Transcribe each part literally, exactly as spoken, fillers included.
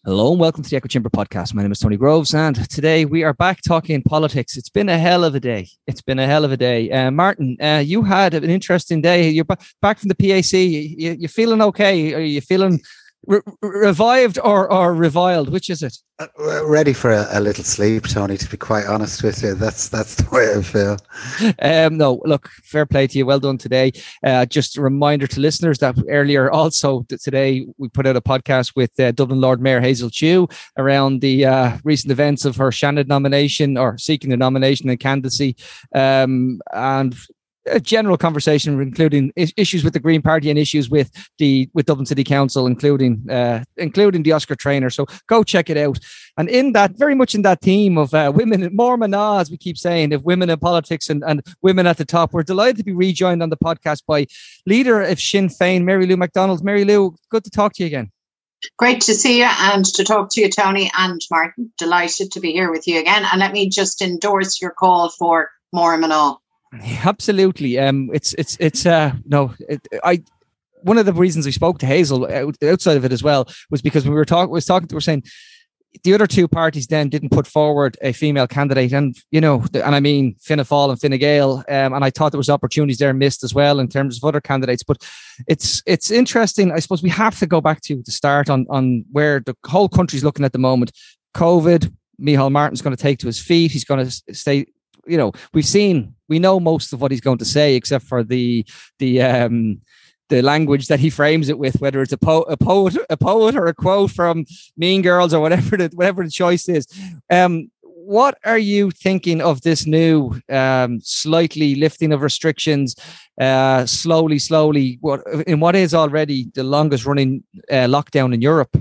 Hello and welcome to the Echo Chamber podcast. My name is Tony Groves, and today we are back talking politics. It's been a hell of a day. It's been a hell of a day. Uh, Martin, uh, you had an interesting day. You're b- back from the P A C. You, you feeling okay? Are you feeling re- revived or, or reviled? Which is it? Uh, ready for a, a little sleep, Tony, to be quite honest with you. That's that's the way I feel. Um, no, look, fair play to you. Well done today. Uh, just a reminder to listeners that earlier also today we put out a podcast with uh, Dublin Lord Mayor Hazel Chu around the uh, recent events of her Shannon nomination or seeking the nomination and candidacy. Um, and a general conversation, including issues with the Green Party and issues with the with Dublin City Council, including uh, including the Oscar trainer. So go check it out. And in that, very much in that theme of uh, women, more mana, as we keep saying, of women in politics and, and women at the top, we're delighted to be rejoined on the podcast by leader of Sinn Féin, Mary Lou McDonald. Mary Lou, good to talk to you again. Great to see you and to talk to you, Tony and Martin. Delighted to be here with you again. And let me just endorse your call for more mana. Absolutely. Um, it's it's it's uh no. It, I one of the reasons we spoke to Hazel outside of it as well was because we were talking. Was talking. We were saying the other two parties then didn't put forward a female candidate, and you know, and I mean Fianna Fáil and Fine Gael. Um, and I thought there was opportunities there missed as well in terms of other candidates. But it's it's interesting. I suppose we have to go back to the start on on where the whole country's looking at the moment. COVID. Micheál Martin's going to take to his feet. He's going to stay. You know, we've seen, we know most of what he's going to say, except for the the um, the language that he frames it with, whether it's a, po- a poet, a poet, or a quote from Mean Girls, or whatever the whatever the choice is. Um, what are you thinking of this new um, slightly lifting of restrictions, uh, slowly, slowly, what in what is already the longest running uh, lockdown in Europe?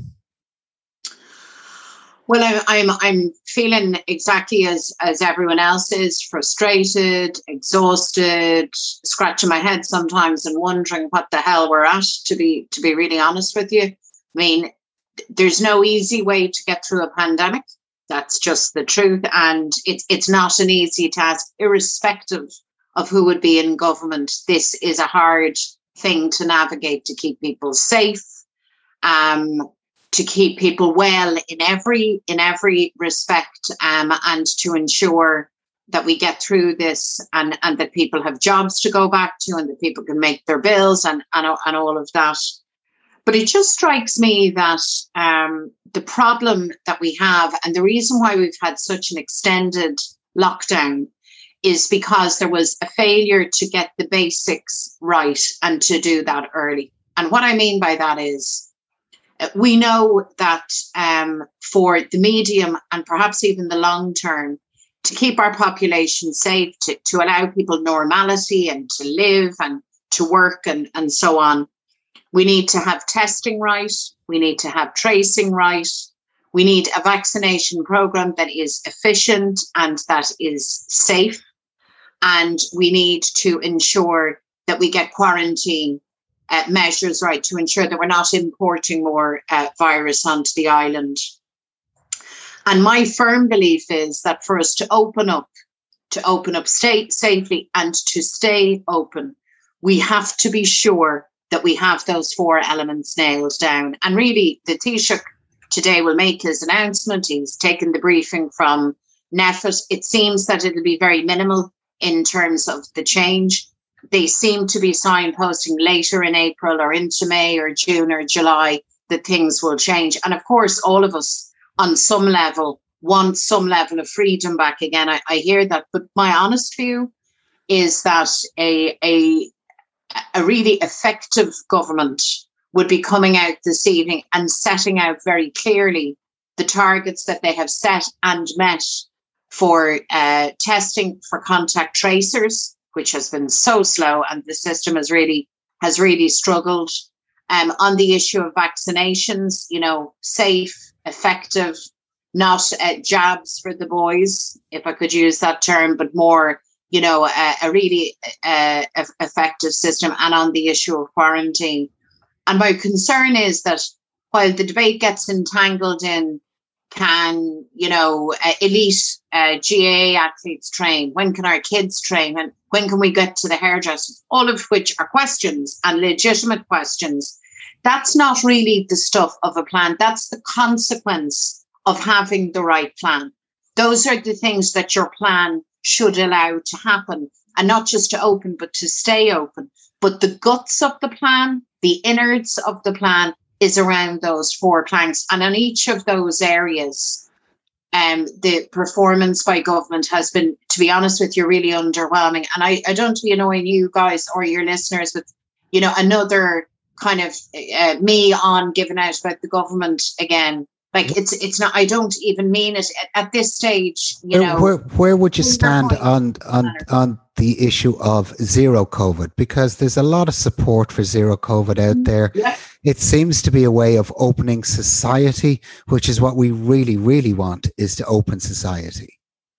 Well, I'm I'm I'm feeling exactly as as everyone else is, frustrated, exhausted, scratching my head sometimes and wondering what the hell we're at, to be to be really honest with you. I mean, there's no easy way to get through a pandemic. That's just the truth. And it's it's not an easy task, irrespective of who would be in government. This is a hard thing to navigate, to keep people safe. Um to keep people well in every in every respect, um, and to ensure that we get through this and, and that people have jobs to go back to and that people can make their bills and, and, and all of that. But it just strikes me that um, the problem that we have and the reason why we've had such an extended lockdown is because there was a failure to get the basics right and to do that early. And what I mean by that is, we know that um, for the medium and perhaps even the long term, to keep our population safe, to, to allow people normality and to live and to work and, and so on, we need to have testing right. We need to have tracing right. We need a vaccination program that is efficient and that is safe. And we need to ensure that we get quarantine Uh, measures right to ensure that we're not importing more uh, virus onto the island. And my firm belief is that for us to open up, to open up state safely and to stay open, we have to be sure that we have those four elements nailed down. And really, the Taoiseach today will make his announcement. He's taken the briefing from NPHET. It seems that it'll be very minimal in terms of the change. They seem to be signposting later in April or into May or June or July that things will change. And of course, all of us on some level want some level of freedom back again. I, I hear that. But my honest view is that a, a, a really effective government would be coming out this evening and setting out very clearly the targets that they have set and met for uh, testing for contact tracers, which has been so slow and the system has really has really struggled. Um, on the issue of vaccinations, you know, safe, effective, not uh, jabs for the boys, if I could use that term, but more, you know, a, a really uh, effective system. And on the issue of quarantine. And my concern is that while the debate gets entangled in can, you know, uh, elite uh, G A A athletes train? When can our kids train? And when can we get to the hairdressers? All of which are questions and legitimate questions. that's not really the stuff of a plan. That's the consequence of having the right plan. Those are the things that your plan should allow to happen, and not just to open, but to stay open. But the guts of the plan, the innards of the plan, is around those four planks. And on each of those areas, um, the performance by government has been, to be honest with you, really underwhelming. And I, I don't be annoying you guys or your listeners with, you know, another kind of uh, me on giving out about the government again. Like it's it's not. I don't even mean it at, at this stage. You where, know, where where would you stand on on on the issue of zero COVID? Because there's a lot of support for zero COVID out there. Yeah. It seems to be a way of opening society, which is what we really, really want, is to open society.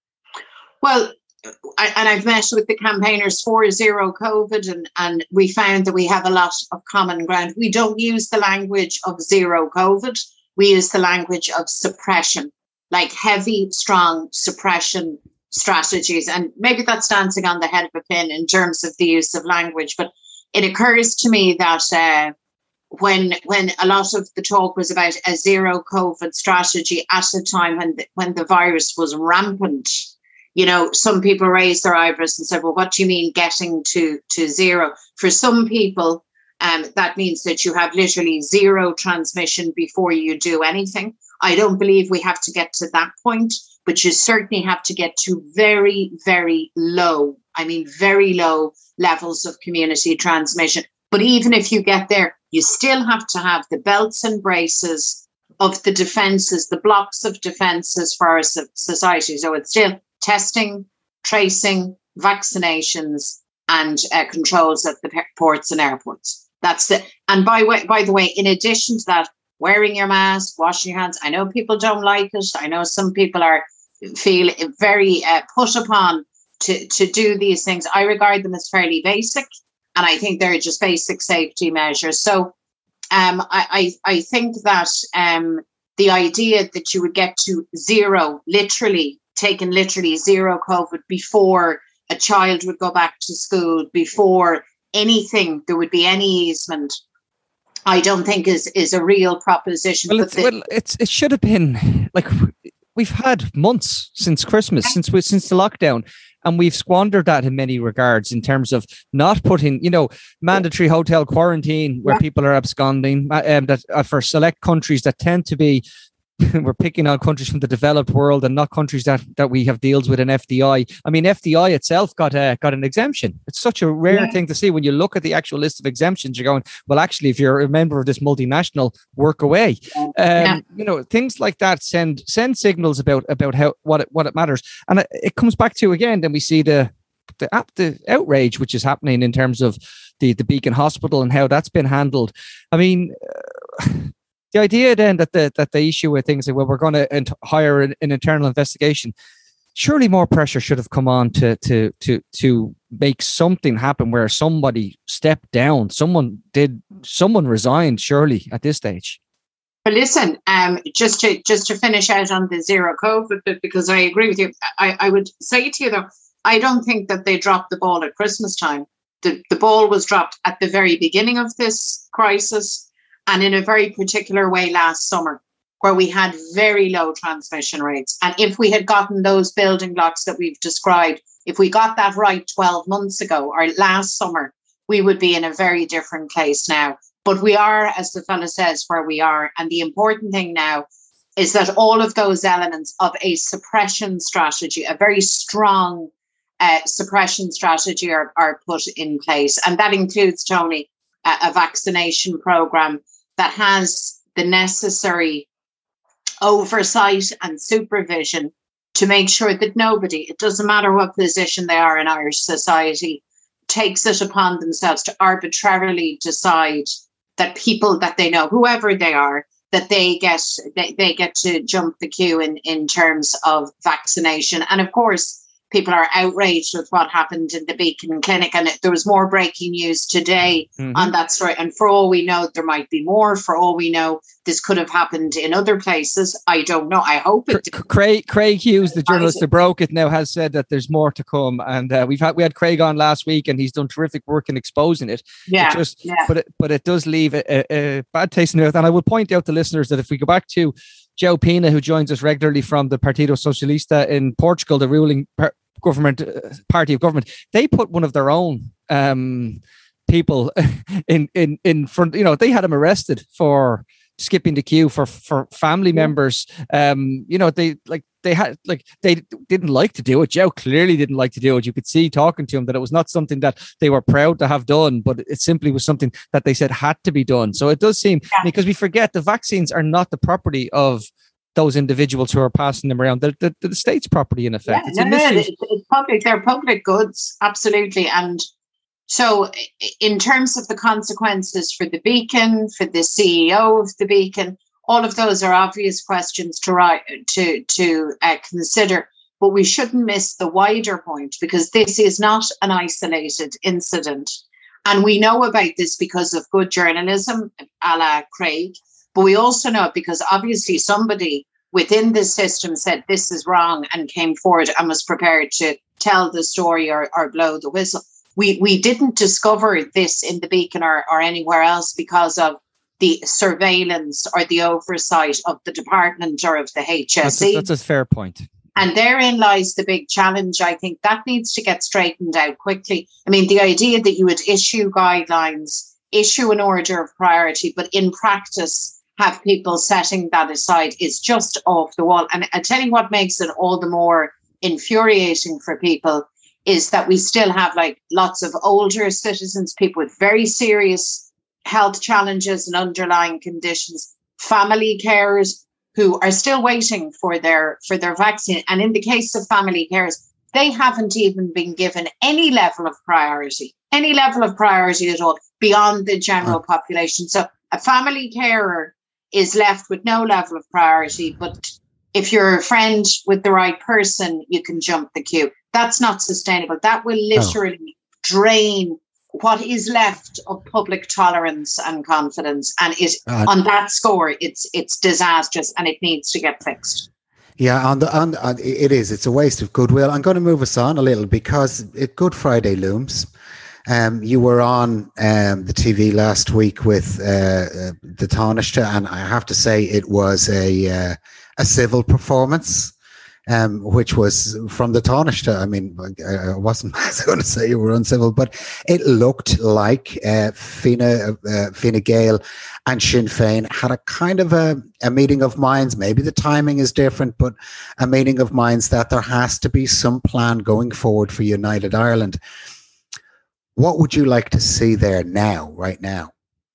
Well, I, and I've met with the campaigners for zero COVID, and, and we found that we have a lot of common ground. We don't use the language of zero COVID. We use the language of suppression, like heavy, strong suppression strategies. And maybe that's dancing on the head of a pin in terms of the use of language. But it occurs to me that uh, when when a lot of the talk was about a zero COVID strategy at a time when the, when the virus was rampant, you know, some people raised their eyebrows and said, well, what do you mean getting to, to zero? For some people, Um, that means that you have literally zero transmission before you do anything. I don't believe we have to get to that point, but you certainly have to get to very, very low, I mean, very low levels of community transmission. But even if you get there, you still have to have the belts and braces of the defences, the blocks of defences for our society. So it's still testing, tracing, vaccinations, and uh, controls at the ports and airports. That's the, and by way, by the way, in addition to that, wearing your mask, washing your hands. I know people don't like it. I know some people are feel very uh, put upon to, to do these things. I regard them as fairly basic, and I think they're just basic safety measures. So um, I, I, I think that um, the idea that you would get to zero, literally, taking literally zero COVID before a child would go back to school, before anything, there would be any easement, I don't think is is a real proposition. Well, it's, the, well it's, it should have been, like, we've had months since Christmas, since we, since the lockdown, and we've squandered that in many regards in terms of not putting, you know, mandatory hotel quarantine where yeah. people are absconding, um, that uh, for select countries that tend to be, we're picking on countries from the developed world and not countries that, that we have deals with an F D I. I mean, F D I itself got a, got an exemption. It's such a rare yeah. thing to see. When you look at the actual list of exemptions, you're going, well, actually, if you're a member of this multinational, work away. Um, yeah. You know, things like that send send signals about about how what it, what it matters. And it, it comes back to, again, then we see the the, the outrage which is happening in terms of the, the Beacon Hospital and how that's been handled. I mean, uh, the idea then that the that the issue with things like, well, we're going to ent- hire an, an internal investigation. Surely more pressure should have come on to to to to make something happen where somebody stepped down, someone did, someone resigned. Surely at this stage. But listen, um, just to just to finish out on the zero COVID bit, because I agree with you. I, I would say to you though, I don't think that they dropped the ball at Christmas time. The the ball was dropped at the very beginning of this crisis. And in a very particular way last summer, where we had very low transmission rates. And if we had gotten those building blocks that we've described, if we got that right twelve months ago or last summer, we would be in a very different place now. But we are, as the fellow says, where we are. And the important thing now is that all of those elements of a suppression strategy, a very strong uh, suppression strategy are, are put in place. And that includes, Tony, a, a vaccination programme that has the necessary oversight and supervision to make sure that nobody, it doesn't matter what position they are in Irish society, takes it upon themselves to arbitrarily decide that people that they know, whoever they are, that they get they, they get to jump the queue in, in terms of vaccination. And of course, people are outraged with what happened in the Beacon Clinic. And it, there was more breaking news today mm-hmm. on that story. And for all we know, there might be more. For all we know, this could have happened in other places. I don't know. I hope it did. Craig, Craig Hughes, the journalist that broke it, now has said that there's more to come. And uh, we've had we had Craig on last week, and he's done terrific work in exposing it. Yeah, it just, yeah. But it, but it does leave a, a, a bad taste in the mouth. And I will point out to listeners that if we go back to João Pina, who joins us regularly from the Partido Socialista in Portugal, the ruling par- government uh, party of government, they put one of their own um, people in in in front. You know, they had him arrested for skipping the queue for for family yeah. members. Um, you know, they like they had like they didn't like to do it. João clearly didn't like to do it. You could see talking to him that it was not something that they were proud to have done, but it simply was something that they said had to be done. So it does seem yeah. because we forget the vaccines are not the property of those individuals who are passing them around. They're the, the state's property, in effect. Yeah, it's no, a no, it's, it's public. They're public goods, absolutely. And so in terms of the consequences for the Beacon, for the C E O of the Beacon, all of those are obvious questions to write, to, to uh, consider. But we shouldn't miss the wider point, because this is not an isolated incident. And we know about this because of good journalism, a la Craig. But we also know it because obviously somebody within the system said this is wrong and came forward and was prepared to tell the story or, or blow the whistle. We we didn't discover this in the Beacon or, or anywhere else because of the surveillance or the oversight of the department or of the H S E. That's a, that's a fair point. And therein lies the big challenge. I think that needs to get straightened out quickly. I mean, the idea that you would issue guidelines, issue an order of priority, but in practice have people setting that aside is just off the wall. And I tell you what makes it all the more infuriating for people is that we still have like lots of older citizens, people with very serious health challenges and underlying conditions, family carers who are still waiting for their for their vaccine. And in the case of family carers, they haven't even been given any level of priority, any level of priority at all beyond the general population. So a family carer is left with no level of priority, but if you're a friend with the right person, you can jump the queue. That's not sustainable. That will literally oh. drain what is left of public tolerance and confidence. And it, uh, on that score, it's it's disastrous and it needs to get fixed. Yeah, on the on, on it is. It's a waste of goodwill. I'm going to move us on a little because it, Good Friday looms. Um, you were on um, the T V last week with uh, uh, the Taoiseach, and I have to say it was a uh, a civil performance, um, which was from the Taoiseach. I mean, I, I wasn't going to say you were uncivil, but it looked like uh, Fine, uh, Fine Gael and Sinn Féin had a kind of a, a meeting of minds. Maybe the timing is different, but a meeting of minds that there has to be some plan going forward for United Ireland. What would you like to see there now, right now?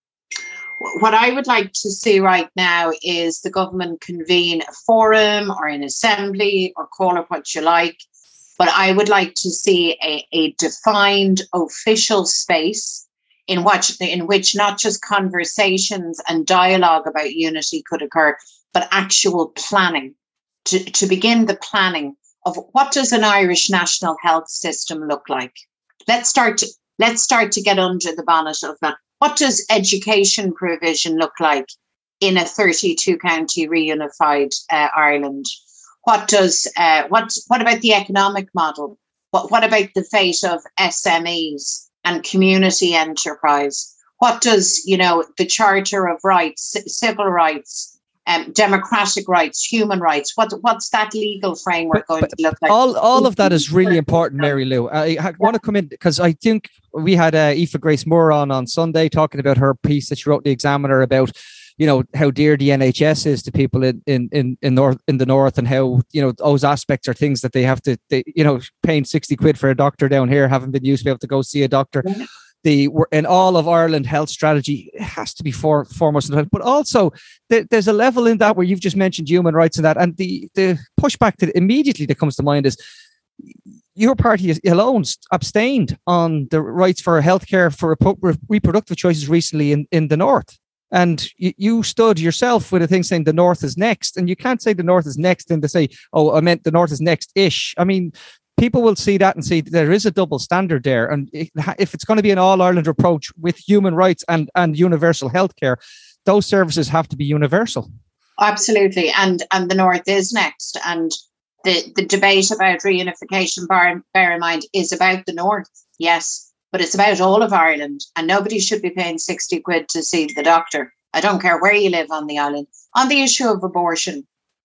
What I would like to see right now is the government convene a forum or an assembly or call it what you like. But I would like to see a, a defined official space in which, in which not just conversations and dialogue about unity could occur, but actual planning, to, to begin the planning of what does an Irish national health system look like? Let's start to Let's start to get under the bonnet of that. What does education provision look like in a thirty-two county reunified uh, Ireland? What does uh, what what about the economic model? What what about the fate of S M Es and community enterprise? What does, you know, the Charter of Rights, civil rights, um, democratic rights, human rights? What what's that legal framework going but, but to look like? All all of that is really important, Mary Lou. I, I want to come in because I think we had uh, Aoife Grace Moore on on Sunday talking about her piece that she wrote in the Examiner about, you know, how dear the N H S is to people in in in, in north in the north, and how, you know, those aspects are things that they have to, they, you know, paying sixty quid for a doctor down here, haven't been used to be able to go see a doctor. Yeah. The in all of Ireland health strategy, it has to be for, foremost, but also there, there's a level in that where you've just mentioned human rights and that, and the the pushback that immediately that comes to mind is your party is alone abstained on the rights for healthcare for rep- reproductive choices recently in, in the north. And you, you stood yourself with a thing saying the north is next. And you can't say the north is next and to say, oh, I meant the north is next-ish. I mean, people will see that and see there is a double standard there. And if it's going to be an all-Ireland approach with human rights and, and universal healthcare, those services have to be universal. Absolutely. And and the North is next. And the, the debate about reunification, bear, bear in mind, is about the North, yes, but it's about all of Ireland. And nobody should be paying sixty quid to see the doctor. I don't care where you live on the island. On the issue of abortion,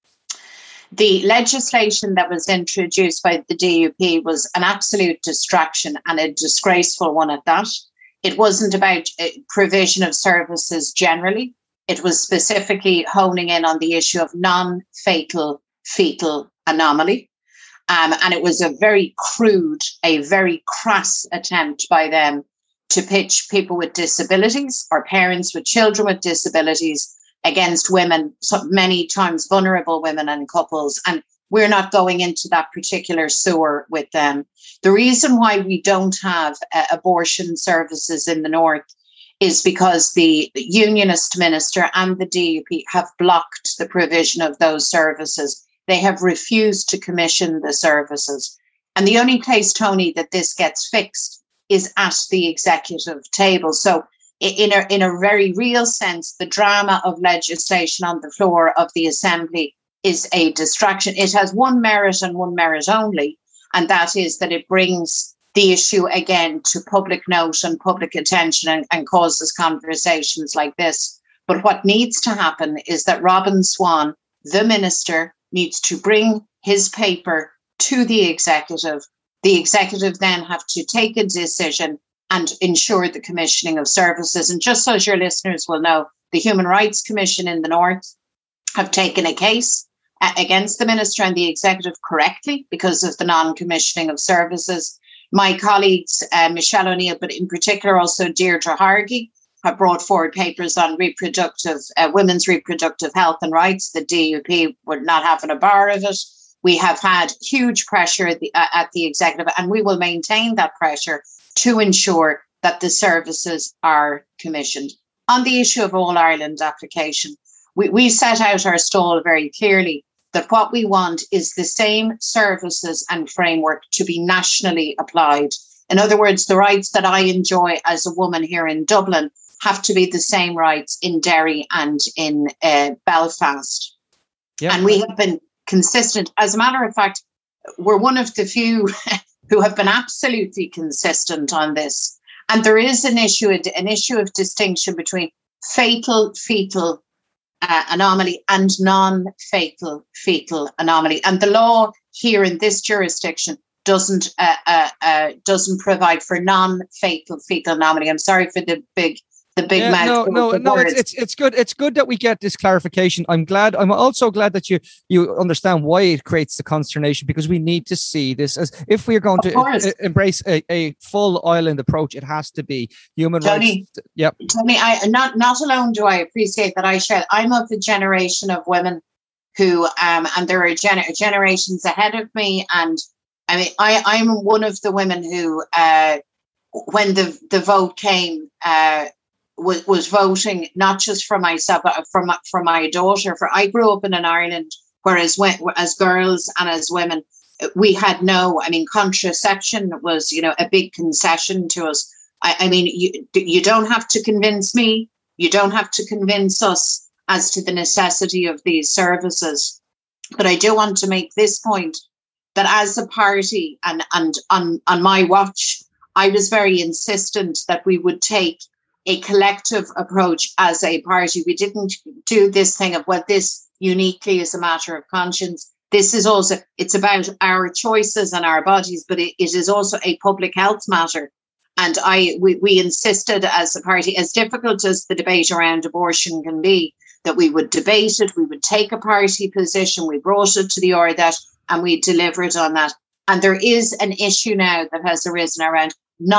the legislation that was introduced by the D U P was an absolute distraction, and a disgraceful one at that. It wasn't about uh, provision of services generally. It was specifically honing in on the issue of non-fatal fetal anomaly. Um, and it was a very crude, a very crass attempt by them to pitch people with disabilities or parents with children with disabilities against women, so many times vulnerable women and couples. And we're not going into that particular sewer with them. The reason why we don't have uh, abortion services in the North is because the Unionist minister and the D U P have blocked the provision of those services. They have refused to commission the services. And the only place, Tony, that this gets fixed is at the executive table. So in a, in a very real sense, the drama of legislation on the floor of the Assembly is a distraction. It has one merit and one merit only, and that is that it brings the issue again to public note and public attention and, and causes conversations like this. But what needs to happen is that Robin Swan, the minister, needs to bring his paper to the executive. The executive then have to take a decision and ensure the commissioning of services. And just so as your listeners will know, the Human Rights Commission in the North have taken a case uh, against the minister and the executive correctly because of the non-commissioning of services. My colleagues, uh, Michelle O'Neill, but in particular also Deirdre Hargy, have brought forward papers on reproductive, uh, women's reproductive health and rights. The D U P would not having a bar of it. We have had huge pressure at the, uh, at the executive, and we will maintain that pressure to ensure that the services are commissioned. On the issue of All Ireland application, we, we set out our stall very clearly that what we want is the same services and framework to be nationally applied. In other words, the rights that I enjoy as a woman here in Dublin have to be the same rights in Derry and in uh, Belfast. Yep. And we have been consistent. As a matter of fact, we're one of the few who have been absolutely consistent on this. And there is an issue, an issue of distinction between fatal fetal uh, anomaly and non-fatal fetal anomaly. And the law here in this jurisdiction doesn't uh, uh, uh, doesn't provide for non-fatal fetal anomaly. I'm sorry for the big the big yeah, mouth. No, no, no. It's, it's it's good. It's good that we get this clarification. I'm glad. I'm also glad that you you understand why it creates the consternation, because we need to see this as if we are going to uh, embrace a, a full island approach. It has to be human Tony, rights. Yep. Tony, I not not alone do I appreciate that I share. I'm of the generation of women who um and there are gener- generations ahead of me, and I mean I I'm one of the women who uh when the the vote came uh. Was, was voting not just for myself, but for my, for my daughter. For I grew up in an Ireland where as, as girls and as women, we had no, I mean, contraception was, you know, a big concession to us. I, I mean, you, you don't have to convince me. You don't have to convince us as to the necessity of these services. But I do want to make this point that as a party and, and on, on my watch, I was very insistent that we would take a collective approach as a party. We didn't do this thing of, well, this uniquely is a matter of conscience. This is also, it's about our choices and our bodies, but it, it is also a public health matter. And I, we, we insisted as a party, as difficult as the debate around abortion can be, that we would debate it, we would take a party position, we brought it to the R D A T, and we delivered on that. And there is an issue now that has arisen around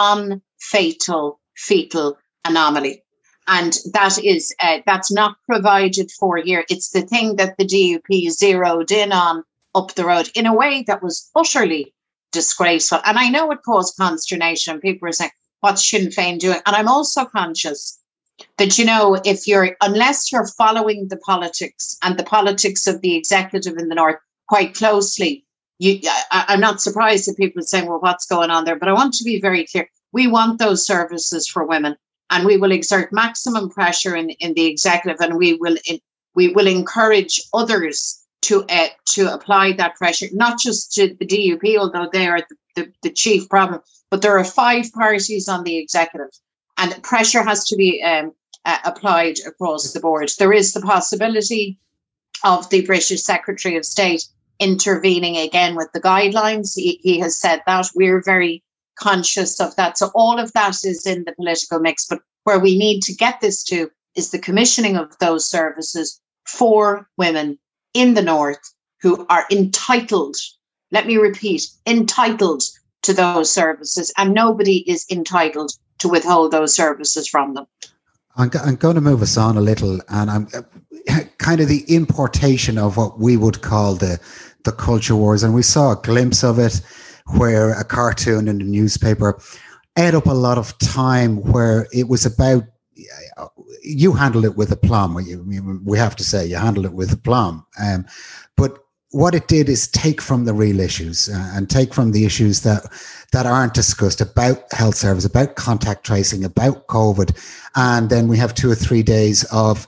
non-fatal fetal anomaly, and that is uh, that's not provided for here. It's the thing that the D U P zeroed in on up the road in a way that was utterly disgraceful. And I know it caused consternation. People were saying, what's Sinn Féin doing? And I'm also conscious that, you know, if you're unless you're following the politics and the politics of the executive in the North quite closely, you, I, I'm not surprised that people are saying, well, what's going on there? But I want to be very clear. We want those services for women, and we will exert maximum pressure in, in the executive, and we will in, we will encourage others to uh, to apply that pressure, not just to the D U P, although they are the, the, the chief problem, but there are five parties on the executive, and pressure has to be um, uh, applied across the board. There is the possibility of the British Secretary of State intervening again with the guidelines. He, he has said that. We're very conscious of that. So all of that is in the political mix. But where we need to get this to is the commissioning of those services for women in the North who are entitled, let me repeat, entitled to those services. And nobody is entitled to withhold those services from them. I'm, I'm going to move us on a little, and I'm uh, kind of the importation of what we would call the the culture wars. And we saw a glimpse of it where a cartoon in the newspaper ate up a lot of time, where it was about, you handled it with aplomb. We have to say you handled it with aplomb. Um, but what it did is take from the real issues uh, and take from the issues that that aren't discussed about health service, about contact tracing, about COVID. And then we have two or three days of,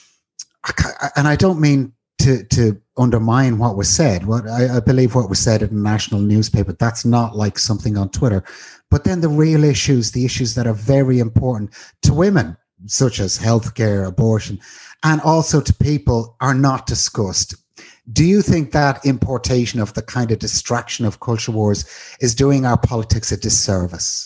and I don't mean to to undermine what was said. What I, I believe what was said in a national newspaper, that's not like something on Twitter. But then the real issues, the issues that are very important to women, such as healthcare, abortion, and also to people, are not discussed. Do you think that importation of the kind of distraction of culture wars is doing our politics a disservice?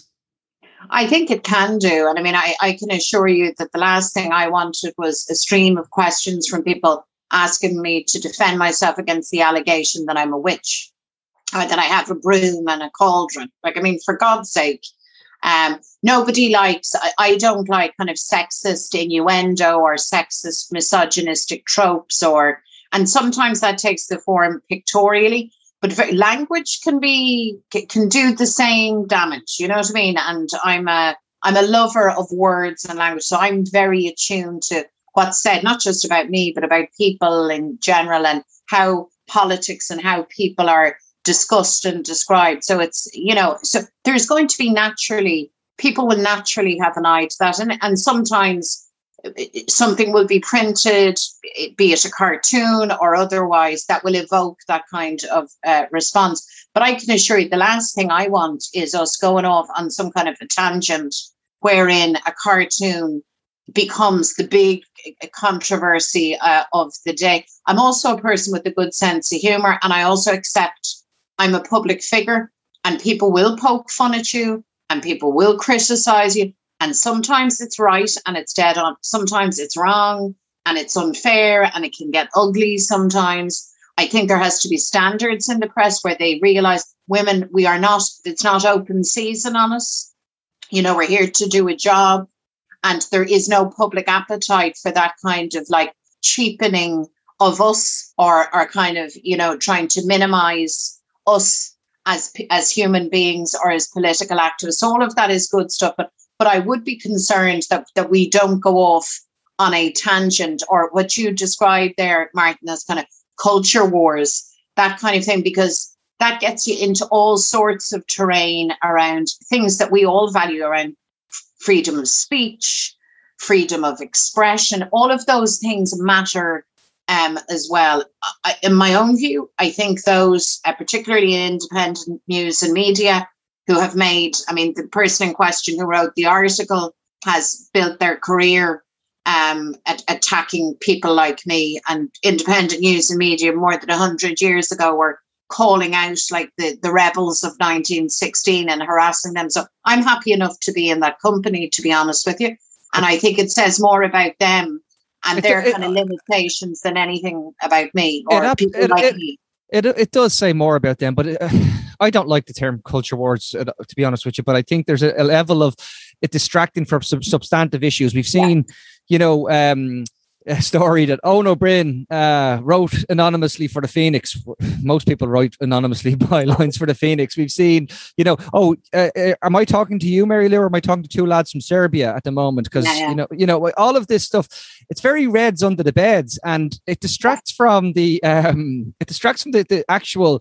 I think it can do. And I mean, I, I can assure you that the last thing I wanted was a stream of questions from people asking me to defend myself against the allegation that I'm a witch, or that I have a broom and a cauldron. Like, I mean, for God's sake, um, nobody likes, I, I don't like kind of sexist innuendo or sexist misogynistic tropes, or, and sometimes that takes the form pictorially, but language can be, can do the same damage, you know what I mean? And I'm a, I'm a lover of words and language. So I'm very attuned to what's said, not just about me, but about people in general, and how politics and how people are discussed and described. So it's, you know, so there's going to be naturally, people will naturally have an eye to that. And, and sometimes something will be printed, be it a cartoon or otherwise, that will evoke that kind of uh, response. But I can assure you, the last thing I want is us going off on some kind of a tangent wherein a cartoon becomes the big controversy uh, of the day. I'm also a person with a good sense of humor, and I also accept I'm a public figure, and people will poke fun at you and people will criticize you. And sometimes it's right and it's dead on. Sometimes it's wrong and it's unfair and it can get ugly sometimes. I think there has to be standards in the press where they realize women, we are not, it's not open season on us. You know, we're here to do a job, and there is no public appetite for that kind of like cheapening of us, or, or kind of, you know, trying to minimize us as, as human beings or as political activists. All of that is good stuff. But But I would be concerned that, that we don't go off on a tangent, or what you described there, Martin, as kind of culture wars, that kind of thing, because that gets you into all sorts of terrain around things that we all value, around freedom of speech, freedom of expression. All of those things matter um, as well. I, in my own view, I think those, uh, particularly in independent news and media, who have made, I mean, the person in question who wrote the article has built their career um, at attacking people like me, and independent news and media more than one hundred years ago were calling out like the, the rebels of nineteen sixteen and harassing them. So I'm happy enough to be in that company, to be honest with you. And I think it says more about them and their it, kind of limitations than anything about me or it, people it, like it, me. It it does say more about them, but it, uh, I don't like the term culture wars, uh, to be honest with you. But I think there's a, a level of it distracting from some substantive issues. We've seen, yeah. you know, um, a story that Owen O'Brien uh, wrote anonymously for the Phoenix. Most people write anonymously bylines for the Phoenix. We've seen, you know, oh, uh, uh, am I talking to you, Mary Lou, or am I talking to two lads from Serbia at the moment? Because, yeah, yeah. you know, you know, all of this stuff, it's very reds under the beds, and it distracts from the, um, it distracts from the, the actual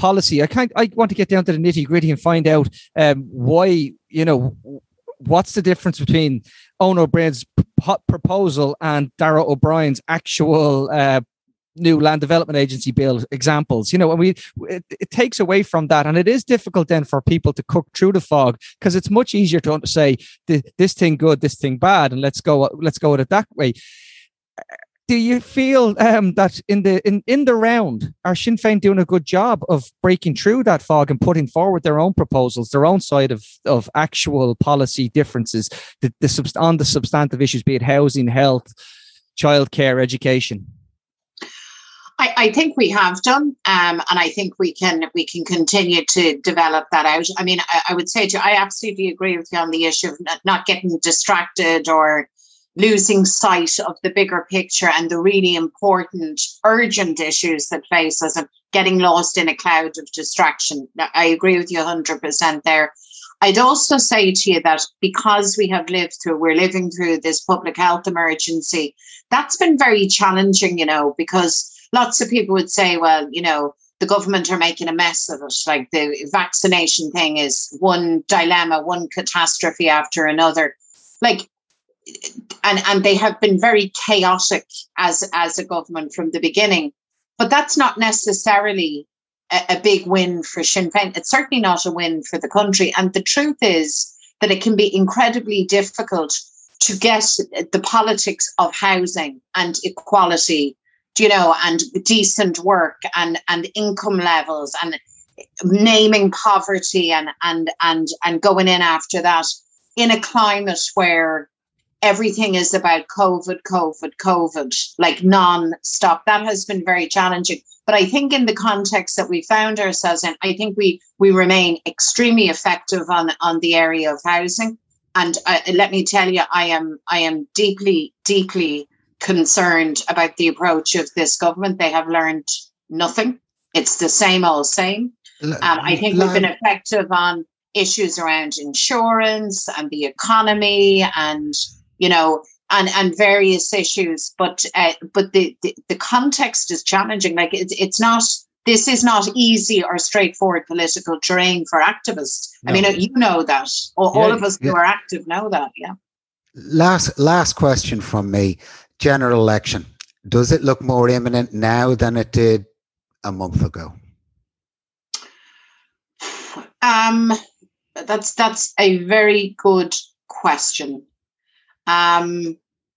policy. I can't. I want to get down to the nitty gritty and find out um, why. You know, what's the difference between Owen O'Brien's p- proposal and Darragh O'Brien's actual uh, new land development agency bill examples? You know, and we it, it takes away from that, and it is difficult then for people to cook through the fog, because it's much easier to say this thing good, this thing bad, and let's go let's go with it that way. Do you feel um, that in the in, in the round, are Sinn Féin doing a good job of breaking through that fog and putting forward their own proposals, their own side of, of actual policy differences the, the subst- on the substantive issues, be it housing, health, childcare, education? I, I think we have done, um, and I think we can we can continue to develop that out. I mean, I, I would say to you, I absolutely agree with you on the issue of not, not getting distracted or losing sight of the bigger picture and the really important, urgent issues that face us, and getting lost in a cloud of distraction. I agree with you one hundred percent there. I'd also say to you that because we have lived through, we're living through this public health emergency, that's been very challenging, you know, because lots of people would say, well, you know, the government are making a mess of it. Like the vaccination thing is one dilemma, one catastrophe after another. Like, and and they have been very chaotic as as a government from the beginning, but that's not necessarily a, a big win for Sinn Féin. It's certainly not a win for the country. And the truth is that it can be incredibly difficult to get the politics of housing and equality, you know, and decent work and and income levels and naming poverty and and and and going in after that in a climate where everything is about COVID, COVID, COVID, like non-stop. That has been very challenging. But I think in the context that we found ourselves in, I think we we remain extremely effective on, on the area of housing. And uh, let me tell you, I am I am deeply, deeply concerned about the approach of this government. They have learned nothing. It's the same old same. Um, I think we've been effective on issues around insurance and the economy and you know, and, and various issues, but uh, but the, the the context is challenging. Like it's it's not. This is not easy or straightforward political terrain for activists. No. I mean, you know that. All, yeah, all of us yeah. who are active know that. Yeah. Last last question from me. General election. Does it look more imminent now than it did a month ago? Um, that's that's a very good question. Um,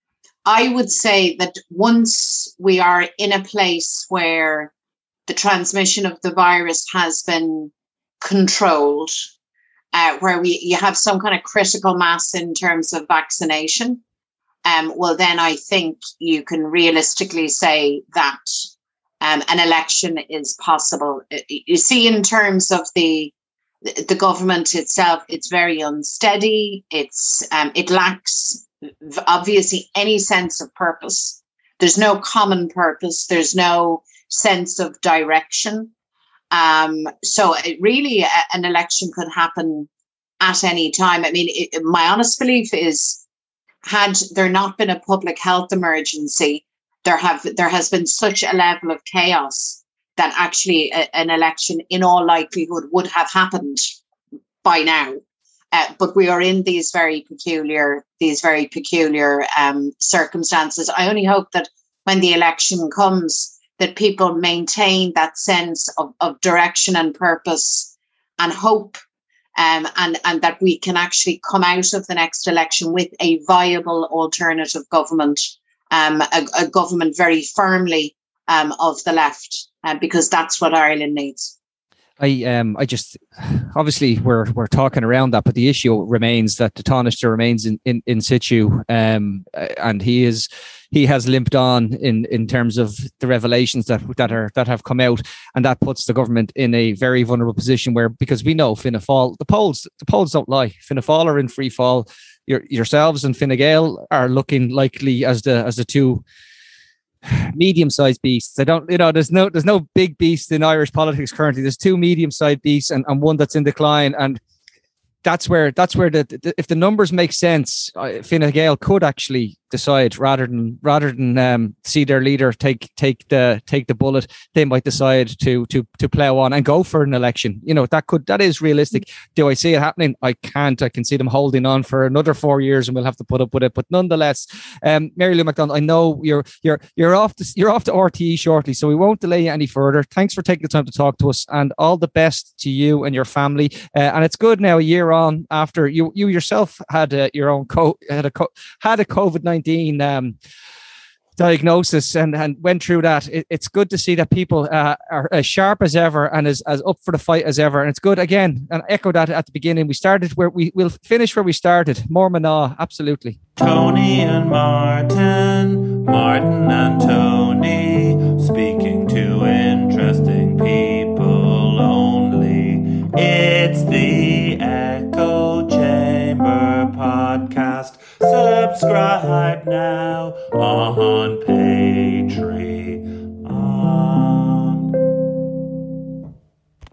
I would say that once we are in a place where the transmission of the virus has been controlled, uh, where we you have some kind of critical mass in terms of vaccination, um, well, then I think you can realistically say that um, an election is possible. You see, in terms of the the government itself, it's very unsteady. It's um, it lacks obviously any sense of purpose. There's no common purpose. There's no sense of direction. Um, so it really, a, an election could happen at any time. I mean, it, my honest belief is, had there not been a public health emergency, there have there has been such a level of chaos that actually a, an election, in all likelihood, would have happened by now. Uh, but we are in these very peculiar, these very peculiar um, circumstances. I only hope that when the election comes, that people maintain that sense of, of direction and purpose and hope, um, and, and that we can actually come out of the next election with a viable alternative government, um, a, a government very firmly um, of the left, uh, because that's what Ireland needs. I um I just obviously we're we're talking around that, but the issue remains that the Taoiseach remains in, in, in situ, um and he is he has limped on in, in terms of the revelations that that are that have come out, and that puts the government in a very vulnerable position where, because we know Fianna Fáil, the polls the polls don't lie. Fianna Fáil are in free fall. Your, yourselves and Fine Gael are looking likely as the as the two medium-sized beasts. I don't, you know, there's no there's no big beast in Irish politics currently. There's two medium-sized beasts and, and one that's in decline, and that's where that's where the, the if the numbers make sense, uh, Fine Gael could actually decide rather than rather than um, see their leader take take the take the bullet. They might decide to to to plow on and go for an election. You know, that could that is realistic. Do I see it happening? I can't. I can see them holding on for another four years, and we'll have to put up with it. But nonetheless, um, Mary Lou McDonald, I know you're you're you're off to you're off to R T E shortly, so we won't delay you any further. Thanks for taking the time to talk to us, and all the best to you and your family. Uh, and it's good now, a year on after you you yourself had uh, your own co had a co- had a COVID nineteen um, diagnosis and, and went through that. It, it's good to see that people uh, are as sharp as ever and as, as up for the fight as ever. And it's good again, and echo that at the beginning. We started where we will finish where we started. More Mana, absolutely. Tony and Martin, Martin and Tony, speaking to interesting people only. It's the Echo Chamber podcast. Subscribe now on Patreon.